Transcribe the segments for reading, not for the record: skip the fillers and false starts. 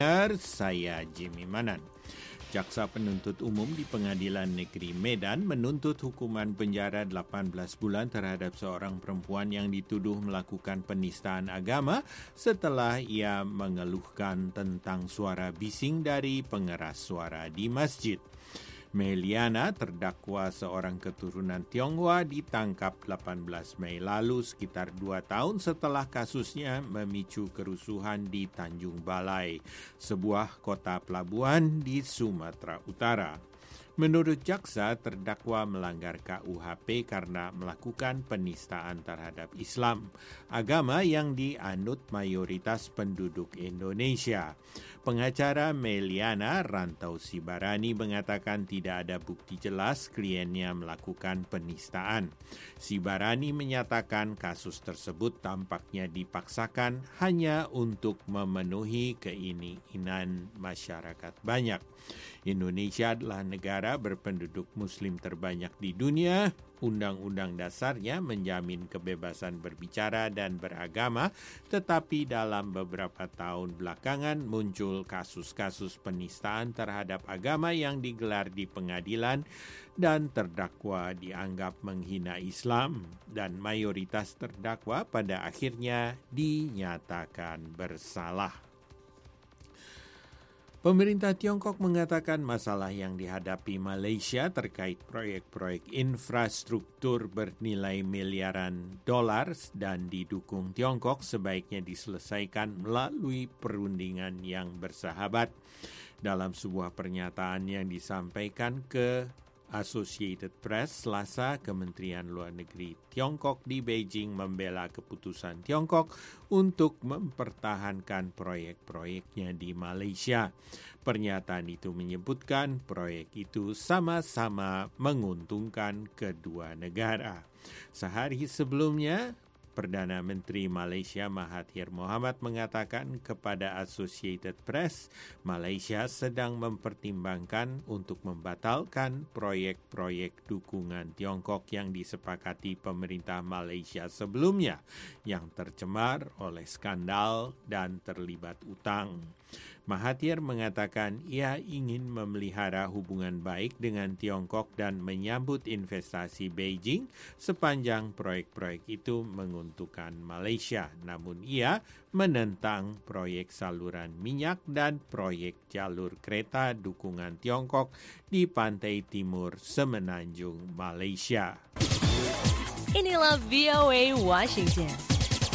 Saya Jimmy Manan. Jaksa penuntut umum di Pengadilan Negeri Medan menuntut hukuman penjara 18 bulan terhadap seorang perempuan yang dituduh melakukan penistaan agama setelah ia mengeluhkan tentang suara bising dari pengeras suara di masjid. Meliana, terdakwa seorang keturunan Tionghoa, ditangkap 18 Mei lalu sekitar 2 tahun setelah kasusnya memicu kerusuhan di Tanjung Balai, sebuah kota pelabuhan di Sumatera Utara. Menurut jaksa, terdakwa melanggar KUHP karena melakukan penistaan terhadap Islam, agama yang dianut mayoritas penduduk Indonesia. Pengacara Meliana, Rantau Sibarani, mengatakan tidak ada bukti jelas kliennya melakukan penistaan. Sibarani menyatakan kasus tersebut tampaknya dipaksakan hanya untuk memenuhi keinginan masyarakat banyak. Indonesia adalah negara berpenduduk muslim terbanyak di dunia. Undang-undang dasarnya menjamin kebebasan berbicara dan beragama, tetapi dalam beberapa tahun belakangan muncul kasus-kasus penistaan terhadap agama yang digelar di pengadilan dan terdakwa dianggap menghina Islam, dan mayoritas terdakwa pada akhirnya dinyatakan bersalah. Pemerintah Tiongkok mengatakan masalah yang dihadapi Malaysia terkait proyek-proyek infrastruktur bernilai miliaran dolar dan didukung Tiongkok sebaiknya diselesaikan melalui perundingan yang bersahabat. Dalam sebuah pernyataan yang disampaikan ke Associated Press Selasa, Kementerian Luar Negeri Tiongkok di Beijing membela keputusan Tiongkok untuk mempertahankan proyek-proyeknya di Malaysia. Pernyataan itu menyebutkan proyek itu sama-sama menguntungkan kedua negara. Sehari sebelumnya, Perdana Menteri Malaysia Mahathir Mohamad mengatakan kepada Associated Press, Malaysia sedang mempertimbangkan untuk membatalkan proyek-proyek dukungan Tiongkok yang disepakati pemerintah Malaysia sebelumnya, yang tercemar oleh skandal dan terlibat utang. Mahathir mengatakan ia ingin memelihara hubungan baik dengan Tiongkok dan menyambut investasi Beijing sepanjang proyek-proyek itu menguntungkan Malaysia. Namun ia menentang proyek saluran minyak dan proyek jalur kereta dukungan Tiongkok di pantai timur semenanjung Malaysia. Inilah VOA Washington.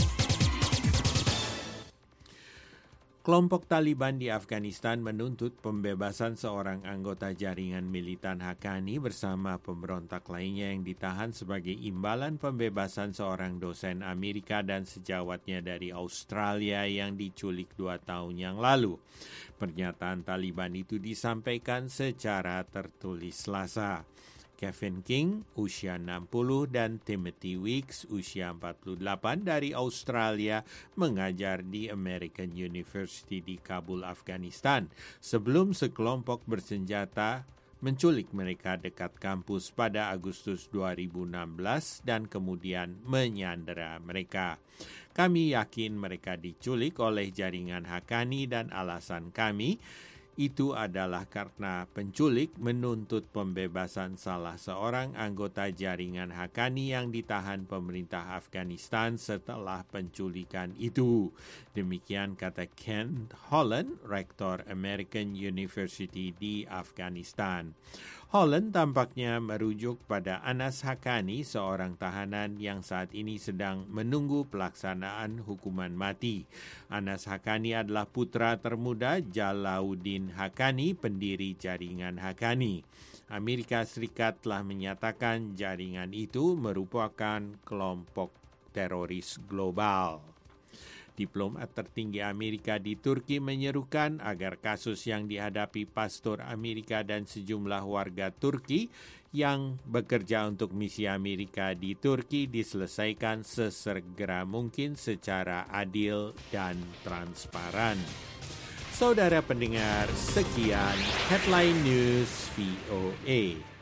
Kelompok Taliban di Afghanistan menuntut pembebasan seorang anggota jaringan militan Haqqani bersama pemberontak lainnya yang ditahan sebagai imbalan pembebasan seorang dosen Amerika dan sejawatnya dari Australia yang diculik 2 tahun yang lalu. Pernyataan Taliban itu disampaikan secara tertulis Selasa. Kevin King, usia 60, dan Timothy Weeks, usia 48, dari Australia, mengajar di American University di Kabul, Afghanistan, sebelum sekelompok bersenjata menculik mereka dekat kampus pada Agustus 2016 dan kemudian menyandera mereka. Kami yakin mereka diculik oleh jaringan Haqqani dan alasan kami itu adalah karena penculik menuntut pembebasan salah seorang anggota jaringan Haqqani yang ditahan pemerintah Afghanistan setelah penculikan itu. Demikian kata Ken Holland, Rektor American University di Afghanistan. Holland tampaknya merujuk pada Anas Haqqani, seorang tahanan yang saat ini sedang menunggu pelaksanaan hukuman mati. Anas Haqqani adalah putra termuda Jalauddin Haqqani, pendiri jaringan Haqqani. Amerika Serikat telah menyatakan jaringan itu merupakan kelompok teroris global. Diplomat tertinggi Amerika di Turki menyerukan agar kasus yang dihadapi pastor Amerika dan sejumlah warga Turki yang bekerja untuk misi Amerika di Turki diselesaikan sesegera mungkin secara adil dan transparan. Saudara pendengar, sekian Headline News VOA.